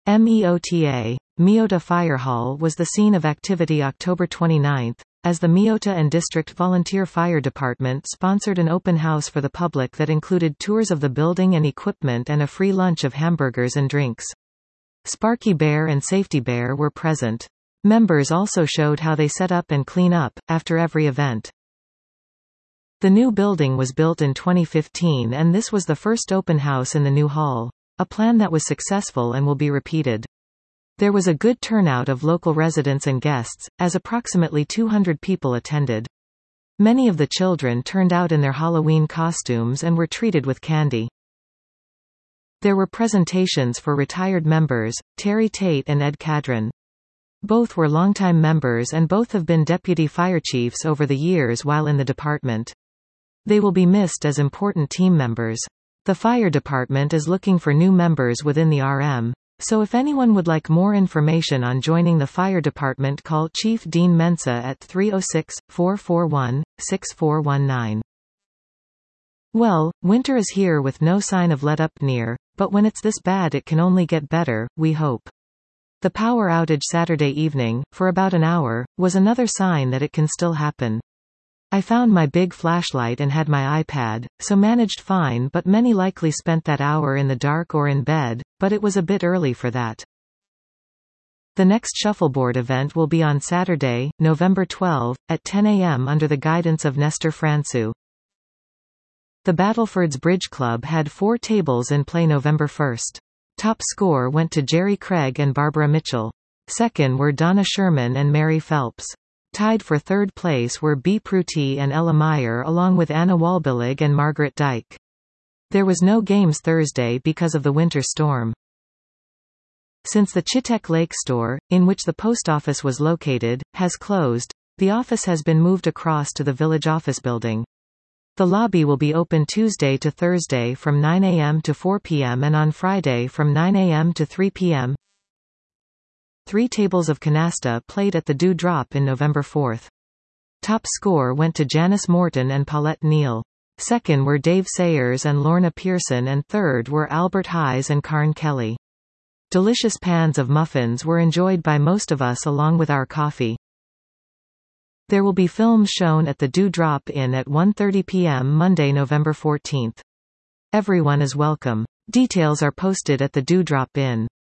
MEOTA. Meota Fire Hall was the scene of activity October 29, as the Meota and District Volunteer Fire Department sponsored an open house for the public that included tours of the building and equipment and a free lunch of hamburgers and drinks. Sparky Bear and Safety Bear were present. Members also showed how they set up and clean up after every event. The new building was built in 2015 and this was the first open house in the new hall, a plan that was successful and will be repeated. There was a good turnout of local residents and guests, as approximately 200 people attended. Many of the children turned out in their Halloween costumes and were treated with candy. There were presentations for retired members, Terry Tate and Ed Cadron. Both were longtime members and both have been deputy fire chiefs over the years while in the department. They will be missed as important team members. The fire department is looking for new members within the RM, so if anyone would like more information on joining the fire department, call Chief Dean Mensah at 306-441-6419. Well, winter is here with no sign of let up near, but when it's this bad it can only get better, we hope. The power outage Saturday evening, for about an hour, was another sign that it can still happen. I found my big flashlight and had my iPad, so managed fine, but many likely spent that hour in the dark or in bed, but it was a bit early for that. The next shuffleboard event will be on Saturday, November 12, at 10 a.m. under the guidance of Nestor Francu. The Battlefords Bridge Club had 4 tables in play November 1. Top score went to Jerry Craig and Barbara Mitchell. Second were Donna Sherman and Mary Phelps. Tied for third place were B. Prutti and Ella Meyer along with Anna Walbillig and Margaret Dyke. There was no games Thursday because of the winter storm. Since the Chitek Lake store, in which the post office was located, has closed, the office has been moved across to the village office building. The lobby will be open Tuesday to Thursday from 9 a.m. to 4 p.m. and on Friday from 9 a.m. to 3 p.m. 3 tables of canasta played at the Dew Drop in November 4. Top score went to Janice Morton and Paulette Neal. Second were Dave Sayers and Lorna Pearson and third were Albert Hayes and Karn Kelly. Delicious pans of muffins were enjoyed by most of us along with our coffee. There will be films shown at the Dew Drop Inn at 1:30 p.m. Monday, November 14. Everyone is welcome. Details are posted at the Dew Drop Inn.